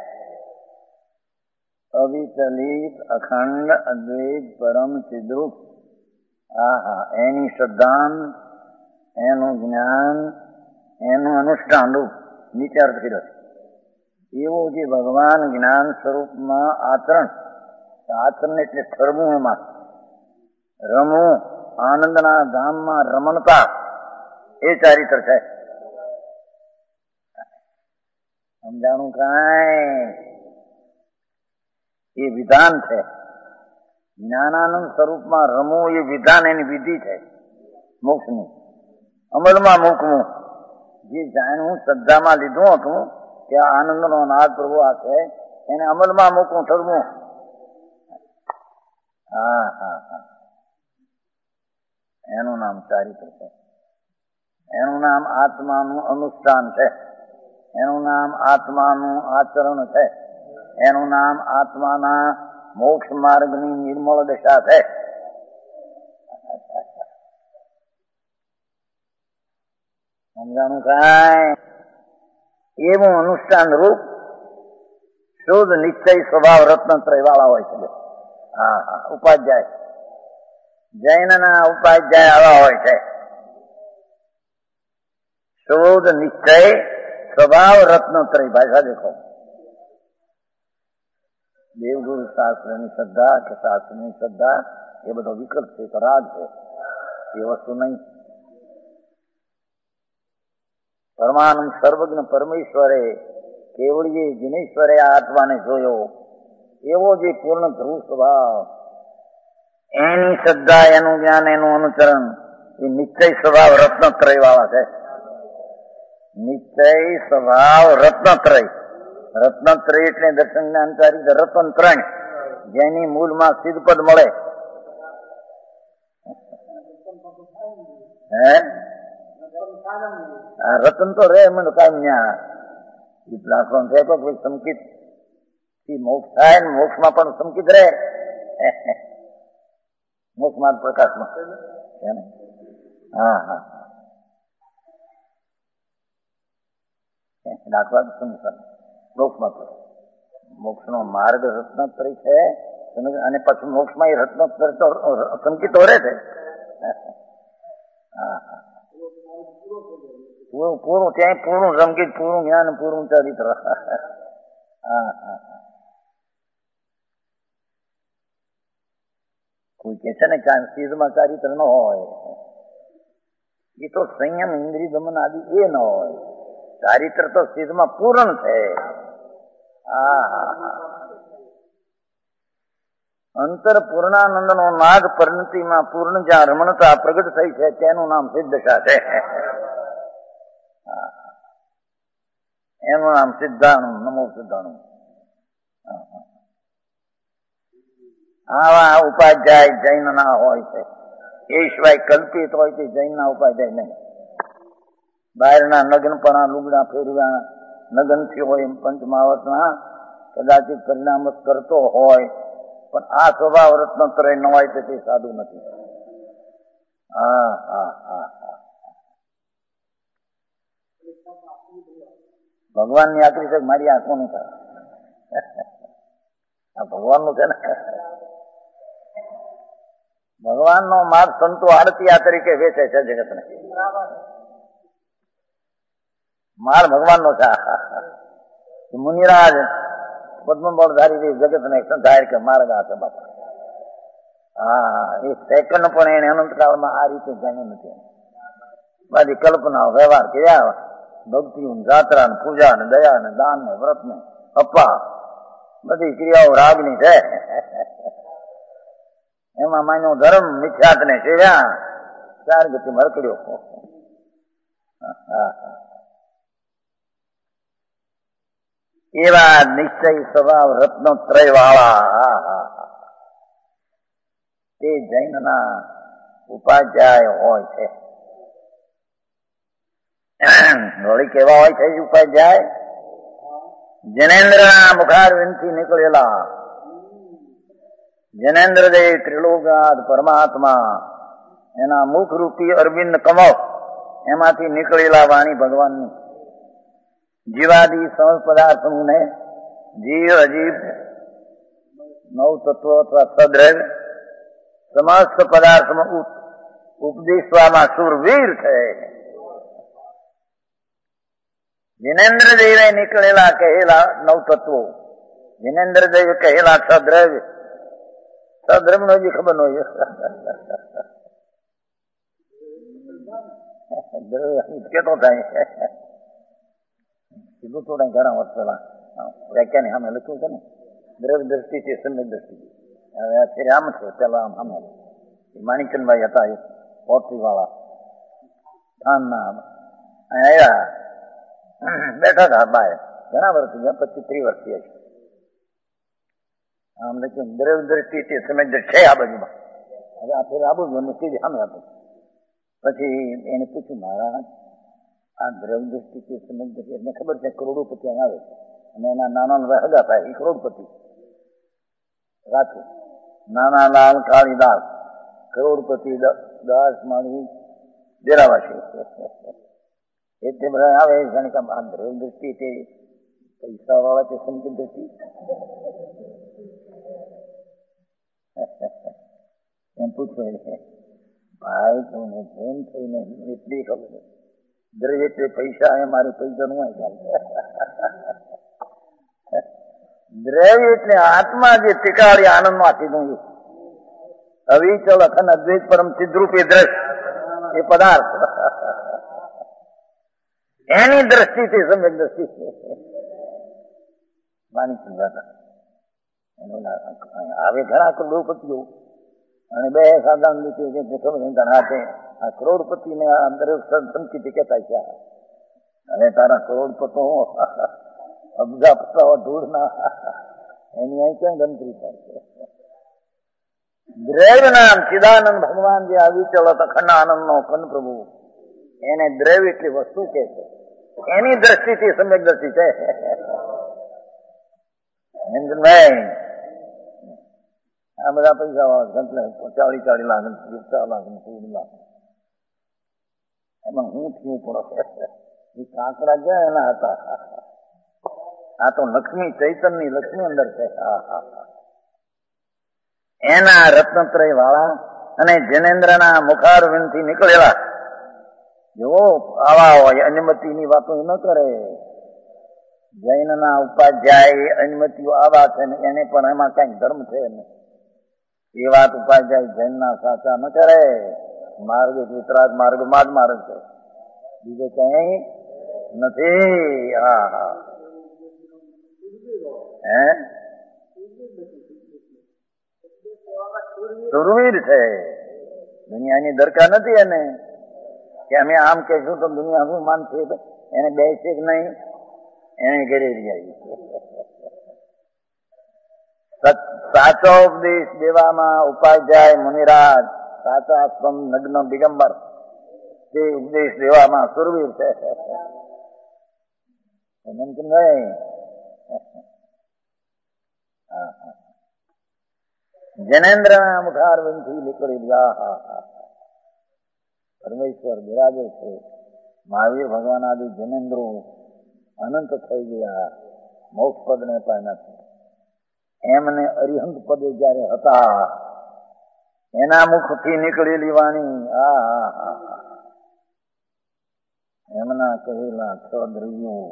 અવિચલિત અખંડ અદ્વૈત પરમ ચિદરૂપ, હા હા એની શ્રદ્ધાન, એનું જ્ઞાન, એનું અનુષ્ઠાન રૂપ નીચે અર્થ કર્યો છે. એવું જે ભગવાન જ્ઞાન સ્વરૂપમાં આચરણ, આચરણ એટલે ઠરવું, એમાં રમવું, આનંદના ધામમાં રમણતા, એ ચારિત્ર છે. સમજાણું કાંઈ? એ વિધાન છે. જ્ઞાનાનંદ સ્વરૂપમાં રમવું એ વિધાન, એની વિધિ છે મોક્ષની. અમલમાં મૂકવું, જે જાણવું શ્રદ્ધામાં લીધું હતું કે આ આનંદનો નાદ પ્રભુ આ છે, એને અમલમાં મૂકવું, ઠરવું. હા હા હા એનું નામ ચારિત્ર છે. એનું નામ આત્માનું અનુષ્ઠાન છે. એનું નામ આત્માનું આચરણ છે. એનું નામ આત્માના મોક્ષ માર્ગની નિર્મળ દશા છે. સમજાણું કાંઈ? એવું અનુષ્ઠાન રૂપ શુદ્ધ નિશ્ચય સ્વભાવ રત્નત્રય વાળા હોય છે. હા હા ઉપાધ્યાય, જૈનના ઉપાધ્યાય આવા હોય છે. શુદ્ધ નિશ્ચય સ્વભાવ રત્નત્રય. ભાષા દેખો. દેવગુરુ શાસ્ત્રની શ્રદ્ધા કે શાસ્ત્રની શ્રદ્ધા એ બધો વિકલ્પ છે, તો રાગ છે, એ વસ્તુ નહીં. પરમાનંદ સર્વજ્ઞ પરમેશ્વરે કેવળીએ જીનેશ્વરે આ આત્માને જોયો, એવો જે પૂર્ણ ધ્રુવ સ્વભાવ, એની શ્રદ્ધા, એનું જ્ઞાન, એનું અનુચરણ, એ નિશ્ચય સ્વભાવ રત્નત્રય વાળા છે. નિશ્ચય સ્વભાવ રત્નત્રય. રત્નત્રય એટલે દર્શન જ્ઞાનચારી રતન ત્રણ, જેની મૂળમાં સિદ્ધપદ મળે. હે રતન તો રે મને કાયમ ન્યા લાખો થાય તો સંકિત થી મોક્ષ થાય ને મોક્ષમાં પણ સંકિત રહે. મોક્ષમાં પ્રકાશમાં. હા હા દાખલા સંસાર મોક્ષમાં તો મોક્ષનો માર્ગ રત્નોત્તરી છે અને પછી મોક્ષમાં એ રત્નોત્તર તો સંકિત રહે છે. પૂરું પૂરું ત્યાં પૂરું સંકિત, પૂરું જ્ઞાન, પૂરું ચરિત્ર. હા હા કોઈ કે છે ને સીધમાં ચારિત્ર ન હોય, એ તો સંયમ ઇન્દ્રિય દમન આદિ એ ન હોય. ચારિત્ર તો સીધમાં પૂર્ણ છે. હા અંતર પૂર્ણાનંદ નો નાદ પરિણતિમાં પૂર્ણ જ્યાં રમણતા પ્રગટ થઈ છે તેનું નામ સિદ્ધશા છે. એનું નામ સિદ્ધાણું, નમો સિદ્ધાણું. આવા ઉપાધ્યાય જૈન ના હોય છે, એ સિવાય કલ્પિત હોય તે જૈન ના ઉપાધ્યાય નહીં. બહારના નગ્નપણા લુગડા ફેરવ્યા નગન થી હોય એમ પંચમાવતના કદાચિત પરિણામ કરતો હોય, પણ આ સ્વભાવ રત્નોત્તર ન હોય તો તે સાધુ નથી. હા હા હા હા ભગવાનની આકરી છે મારી આંખો નું થાય. આ ભગવાન નું છે ને, ભગવાન નો માર્ગ સંતો આરતી આ તરીકે વેચે છે જગતને. માર ભગવાન નો છે. મુનિરાજ પદ્મબળધારી જગત ને જાહેર કે માર્ગ આ છે બાપા. હા એક સેકન્ડ પણ એને અનંતકાળમાં આ રીતે જાણ્યું નથી. બધી કલ્પના વ્યવહાર કર્યા, ભક્તિ જાત્રા ને પૂજા ને દયા ને દાન ને વ્રત ને અપા બધી ક્રિયાઓ રાગની છે. એમાં માન્યો ધર્મ મિથ્યાત ને સેવ્યા ચાર ગતિ મરકડ્યો. એવા નિશ્ચય સ્વભાવ રત્નોત્રય વાળા તે જૈન ના ઉપાધ્યાય હોય છે. વળી કેવા હોય છે ઉપાધ્યાય? જનેન્દ્ર ના મુખારવિંદ થી નીકળેલા જનેન્દ્ર દેવ ત્રિલોકનાથ પરમાત્મા એના મુખ રૂપી અરવિંદ કમળ એમાંથી નીકળેલા વાણી ભગવાનની જીવાદી સમસ્ત પદાર્થોને જીવ અજીવ નવ તત્વો અથવા સદ્રવ્ય સમસ્ત પદાર્થમાં ઉપદેશવામાં સુરવીર છે. જિનેન્દ્ર દેવે નીકળેલા કહેલા નવ તત્વો, જિનેન્દ્ર દેવ કહેલા સદ્રવ્ય, સદ્રવ્ય નો હજી ખબર ન હોય. કેતો થાય કીધું થોડા ઘણા વર્ષ પેલા વ્યાખ્યાની સામે લખ્યું છે ને, દ્રવ્ય દ્રષ્ટિથી સમ્યક દ્રષ્ટિ. હવે અત્યારે આમ છે, પેલા આમ સામે માણિકચંદભાઈ હતા એ પોટરી વાળા થાનના આવ્યા, બેઠા હતા બાય ઘણા વર્ષ ગયા, પચીસ ત્રીસ વર્ષ થયા છે. આમ લખ્યું દ્રવ્ય દ્રષ્ટિથી સમ્યક દ્રષ્ટિ છે આ બાજુમાં. હવે આ ફેર આબુ જ સીધી સામે હતું. પછી એને પૂછ્યું મહારાજ આ દ્રવ્ય દ્રષ્ટિથી સમ્યક દ્રષ્ટિ એને ખબર છે કરોડોપતિ અહીં આવે છે અને એના નાના હગા થાય એ કરોડપતિ રાખે. નાના લાલ કાળીદાસ કરોડપતિ દાસ માળી ડેરાવાસી એટલે બધા આવે જાણે કે આ દ્રવ્ય દ્રષ્ટિ તે પૈસા વાળા તે સંકિત દ્રષ્ટિ એમ પૂછવું ભાઈ તું જેમ થઈને એટલી ખબર દ્રવ્ય એટલે પૈસા એ મારે પૈસા નું દ્રવ્ય એટલે આત્મા જે ટીકાળી આનંદ માંથી નું અવિચલ અખંડ અદ્વૈત પરમ ચિદ્રૂપી દ્રશ્ય એ પદાર્થ એની દ્રષ્ટિથી સમ્યક દ્રષ્ટિ માની સમજાતા આવે ઘણા કરોડપતિઓ અને બે સાધારણ રીતે ખબર હાથે આ કરોડપતિ ને અંદર સંકિત કહેતા છે. અને તારા કરોડપતો અબજા પતાવો ધૂળ ના એની અહીં ક્યાં ગણતરી થાય છે. દ્રવ્ય નામ ચિદાનંદ ભગવાન જે આવી ચલો અખંડ આનંદ નો કન પ્રભુ એને દ્રવ્ય એટલી વસ્તુ કે છે એની દ્રષ્ટિથી સમ્યક દ્રષ્ટિ છે. આ બધા પૈસા વાળા ચાળી ચાળી લાખ પચાસ લાખ સોળ લાખ એમાં હું થયું પડે એ કાંકડા ક્યાં એના હતા? આ તો લક્ષ્મી, ચૈતનની લક્ષ્મી અંદર છે. હા હા હા. એના રત્નત્રય વાળા અને જૈનેન્દ્રના મુખારવિંદ થી નીકળેલા જો આવા હોય અનુમતિની વાતો ન કરે. જૈનના ઉપાધ્યાય અનુમતિઓ આવા છે ને એને પણ એમાં કઈ ધર્મ છે ને એ વાત ઉપાધ્યાય જૈનના સાચા ન કરે. માર્ગ વિતરાગ માર્ગમાં જ માર્ગ છે, બીજે કઈ નથી. હા હા. હે સુરવીર છે, દુનિયાની દરકાર નથી એને કે અમે આમ કહીશું તો દુનિયા શું માનશે, એને બેસે કે નહીં, એને ઘરે જાય. સાચો ઉપદેશ દેવામાં ઉપાધ્યાય મુનિરાજ સાચા સ્વમ નગ્ન દિગંબર તે ઉપદેશ દેવામાં સુરવીર છે. જૈનેન્દ્ર મુખારવિંદથી નીકળી ગયા. પરમેશ્વર બિરાજે છે. મહાવીર ભગવાન આદિ જૈનેન્દ્રો અનંત થઈ ગયા, મોક્ષ પદ ને પામ્યા છે. એમને અરિહંત પદે જયારે હતા એના મુખથી નીકળેલી વાણી આ હા હા એમના કહેલા છ દ્રવ્યો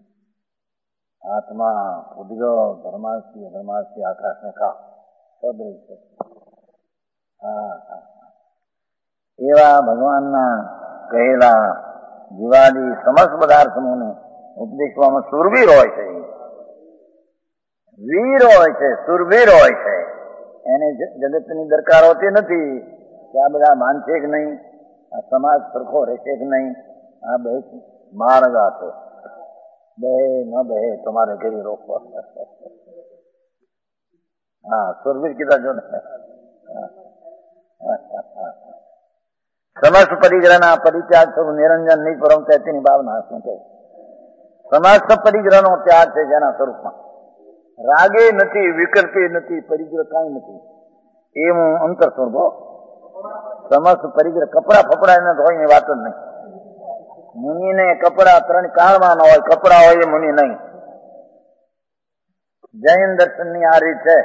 આત્મા, ઉદ્ગવ, ધર્માસ્ય, ધર્માસ્ય, આકાશ ને કા છ દ્રવ્ય છે. હા હા એવા ભગવાનના કહેલા જીવાદી સમસ્ત પદાર્થોને ઉપદેશવામાં સુરવીર હોય છે, વીર હોય છે, સુરવીર હોય છે. એને જગતની દરકાર હોતી નથી કે આ બધા માનશે કે નહીં, આ સમાજ સરખો રહેશે કે નહીં. આ બે માર્ગ છે, બે ન બે તમારે ઘેરી રોકવો. હા સુરવીર કીધા જો ને. સમસ્ત પરિગ્રહના પરિત્યાગ થવું નિરંજન નહીં પરમ ચૈત્યની ભાવના શું કહે? સમસ્ત પરિગ્રહનો ત્યાગ છે જેના સ્વરૂપમાં રાગે નથી, વિકલ્પે નથી, પરિગ્રહ કાંઈ નથી. એ હું અંતર સ્વરૂપો સમસ્ત પરિગ્રહ કપડા ફપડા એને હોય ની વાત જ નહીં. મુનિને કપડા ત્રણ કાળમાં ન હોય, કપડા હોય એ મુનિ નહીં. જૈન દર્શન ની આ રીત છે.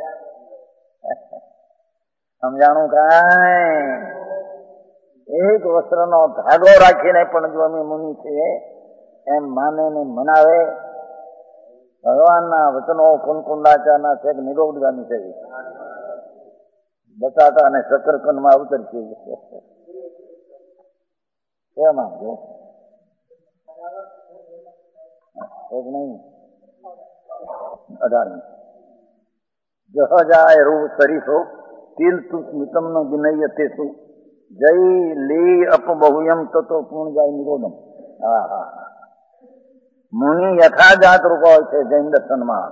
સમજાણું કાંઈ? એક વસ્ત્રનો ધાગો રાખીને પણ જો અમે મુનિ છીએ એમ માને ને મનાવે. ભગવાનના વચનો કુંકુંડાચારના છે કે નિરોધગામી છે, બટાટા અને શકરકંદમાં અવતરશે એમાં એક નહીં અઢારમી જહાજાય રૂ સરીસો તિલ તુ સ્મિતમ નો વિનય તે શું જય લી અપ બહુયમ તતો પૂર્ણ જાય નિરોધમ. હા હા મુનિ યથાજાત રૂપ હોય છે જૈન દર્શનમાં.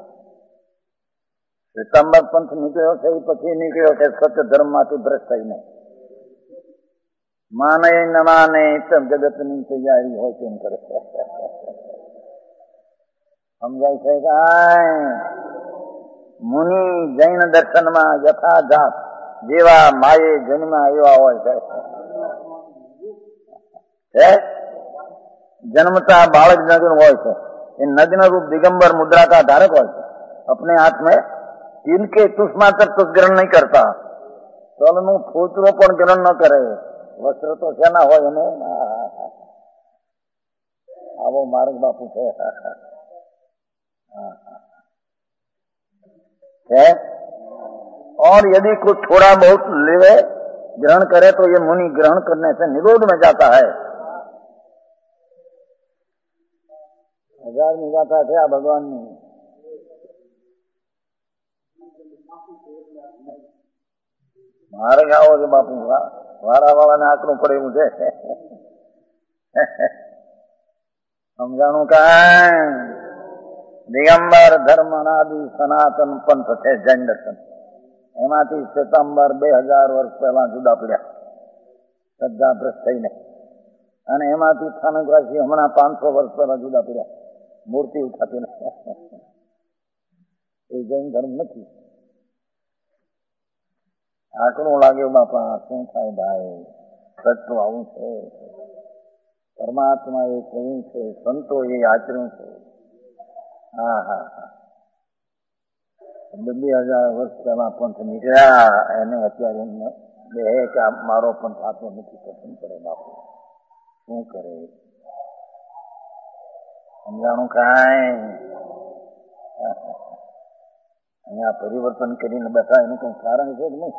શ્વેતાંબર પંથ નીકળ્યો છે એ પછી નીકળ્યો છે સત્ય ધર્મ માંથી ભ્રષ્ટ થઈને. માને ન માને જગતની તૈયારી હોય તેમ કરે. સમજાય છે કાંઈ? મુનિ જૈન દર્શનમાં યથાજાત જેવા માયે જન્મા એવા હોય છે. जन्मता बालक नग्न હોય છે, એ नग्न रूप दिगंबर मुद्रा का धारक હોય છે. अपने हाथ में तिल के तुष मात्र तुष ग्रहण नहीं करता, તલનું ફોતરો પણ ગ્રહણ ન કરે. વસ્ત્ર તો શેના હોય એને? આવો માર્ગ બાપુ છે. है और यदि कुछ थोड़ा बहुत लेवे ग्रहण करे तो ये मुनि ग्रहण करने से निरोध में जाता है. હજાર ની ગાથા છે આ ભગવાનની. મારે આવો છે બાપુ, વારા વાળાને આકરું પડે એવું છે. સમજાણું કાંઈ? દિગંબર ધર્મ અનાદિ સનાતન પંથ છે જૈન દર્શન. એમાંથી શ્વેતાંબર બે હજાર વર્ષ પહેલા જુદા પડ્યા શ્રદ્ધા ભ્રષ્ટ થઈને, અને એમાંથી સ્થાનકવાસી હમણાં પાંચસો વર્ષ પહેલા જુદા પડ્યા મૂર્તિ ઉઠાતીને. એ જૈન ધર્મ નથી. આકડું લાગે બાપા, શું થાય ભાઈ? સત્વ આવું છે. પરમાત્મા એ કહ્યું છે, સંતો એ આચર્યું છે. હા હા હા બે હજાર વર્ષ પહેલા પંથ નીકળ્યા એને અત્યારે બે કે મારો પંથ આતો નથી પસંદ કરે બાપુ, શું કરે? સમજાણું કાંઈ? અહીંયા પરિવર્તન કરીને બેઠા એનું કઈ કારણ છે કે નહીં?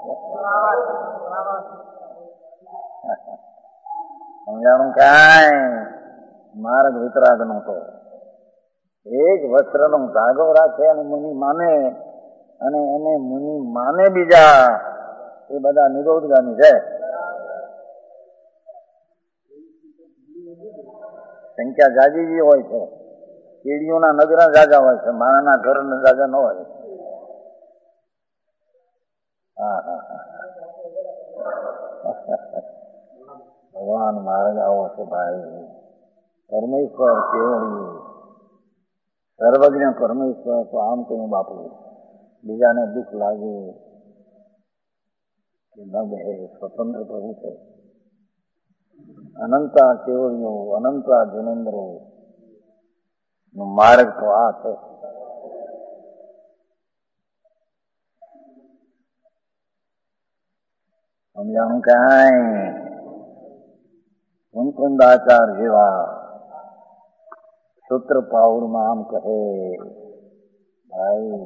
સમજાણું કાંઈ? માર્ગ વિતરાગ નો તો એક વસ્ત્ર નો ધાગો રાખે અને મુનિ માને, અને એને મુનિ માને બીજા, એ બધા નિરોધગામી છે. સંખ્યા જાજી હોય છે, કીડીઓના નગરા જાજા હોય છે, માણાના ઘર જાજા ન હોય. હા હા હા ભગવાન માર્ગ આવો છે ભાઈ. પરમેશ્વર કેવળી સર્વજ્ઞ પરમેશ્વર તો આમ કહ્યું બાપુ, બીજાને દુઃખ લાગે કે ન બે સ્વતંત્ર પ્રભુ છે. અનંતા કેવળીઓ, અનંતા જનેન્દ્રો નો માર્ગ તો આ છે. સમજાણું કાંઈ? મુકુંદાચાર જેવા સૂત્ર પાઉરમાં આમ કહે ભાઈ,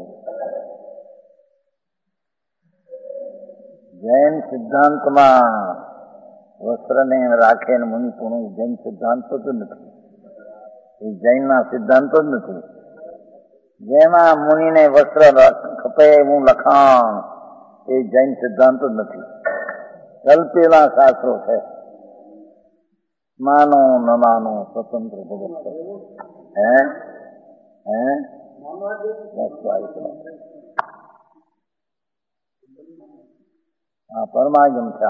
જૈન સિદ્ધાંતમાં વસ્ત્રને રાખે ને મુનિ પૂણું જૈન સિદ્ધાંત જ નથી. એ જૈનના સિદ્ધાંતો જ નથી. જેમાં મુનિને વસ્ત્ર ખપે એવું લખાણ એ જૈન સિદ્ધાંત જ નથી. કલ્પેલા શાસ્ત્રો છે. માનો ન માનો સ્વતંત્ર જગત છે. હે હે હા પરમાગમ છે.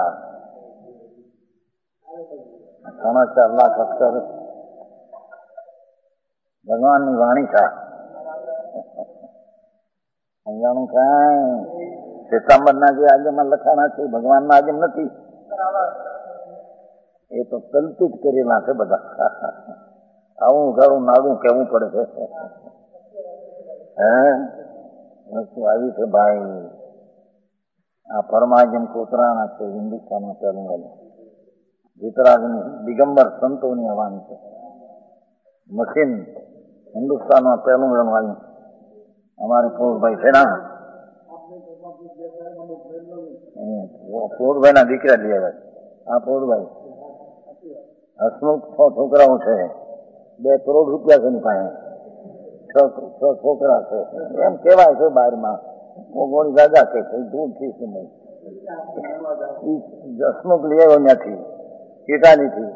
સાડા ચાર લાખ અક્ષર ભગવાનની વાણી છે. સમજાણું કાંઈ? શ્વેતાંબરના જે આગમમાં લખાણા છે ભગવાનના આગમ નથી. એ તો કલ્પિત કરેલા છે બધા. આવું ઘરું નાગું કેવું પડે છે. હે વસ્તુ આવી છે ભાઈ. આ પરમાગમ કોતરાના છે હિન્દુસ્તાનમાં પહેલું વાળું. વિતરાગની દિગંબર સંતોની વાણી છે. મશીન હિન્દુસ્તાનમાં પહેલું રન વાળું અમારે ફોરભાઈ છે ને, ફોરભાઈ ના દીકરા લઈ આવ્યા. આ ફોરભાઈ હસમુખ છ છોકરાઓ છે, બે કરોડ રૂપિયા છે એની પાસે, છ છ છોકરા છે એમ કેવાય છે બહારમાં. ગોળી દાદા કે દૂર થી હસમુખ લઈ આવ્યો ત્યાંથી ઇટાલીથી.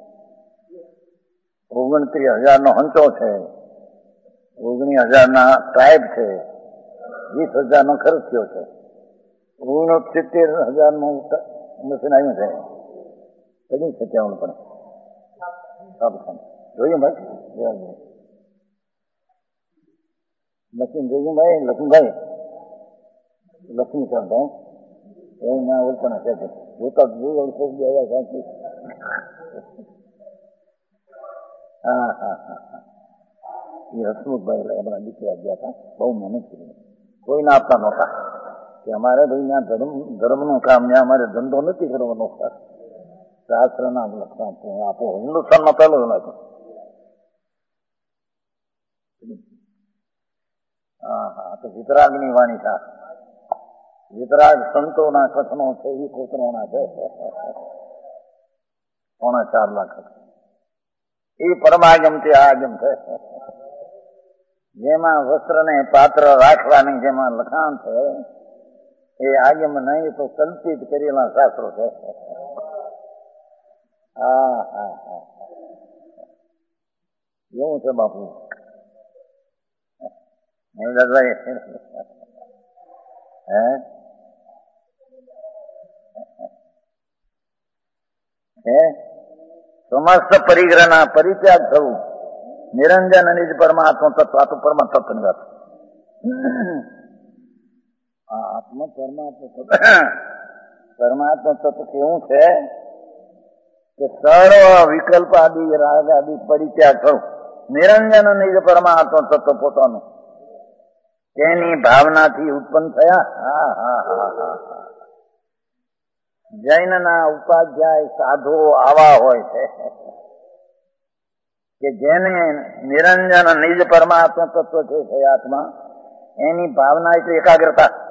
ઓગણત્રીસ હજાર નો હંચો છે, ઓગણીસ હજાર ના ટ્રાઇબ છે, વીસ હજાર નો ખર્ચ થયો છે, ઓગણ સિત્તેર હજાર નું મશીન આવ્યું છે. કદી સત્યાવન પણ જોયું ભાઈ, મશીન જોયું ભાઈ. લક્ષ્મીભાઈ લક્ષ્મીકાંત હે એ ના ઓળખાણ છે જોતા જોયું આવ્યા સાચી. હા હા હા હા એ હસમુખભાઈ એમના દીકરા ગયા હતા. બહુ મહેનત કરી, કોઈ ના આપતા નહોતા કે અમારે ભાઈ ત્યાં ધર્મ ધર્મનું કામ, ત્યાં અમારે ધંધો નથી કરવાનો. શાસ્ત્ર ના લખતા આપો. હિન્દુસ્તાનમાં પહેલું નાખ્યું. હા હા તો વિતરાગની વાણી था. વિતરાગ સંતોના કથનો છે એ કોતરોના છે. પોણા ચાર લાખ એ પરમાગમ છે. આગમ છે જેમાં વસ્ત્રને પાત્ર રાખવાની જેમાં લખાણ છે એ આગમ નહીં તો કલ્પિત કરેલા શાસ્ત્રો છે. હા હા હા એવું છે બાપુ. નહીં દાદાભાઈ હે હે સમસ્ત પરિગ્રહના પરિત્યાગ થવું, નિરંજન નિજ પરમાત્મા તત્વ. આ તો પરમાત્મા તત્વની વાત. આત્મ પરમાત્મા તત્વ પરમાત્મા તત્વ કેવું છે? કે સર્વ વિકલ્પ આદિ રાગ આદિ પરિત્યાગ કરું, નિરંજન નિજ પરમાત્મા તત્વ પોતાનું તેની ભાવનાથી ઉત્પન્ન થયા. હા હા હા હા હા જૈનના ઉપાધ્યાય સાધુઓ આવા હોય છે કે જેને નિરંજન નિજ પરમાત્મા તત્વ છે આત્મા, એની ભાવના એટલે એકાગ્રતા.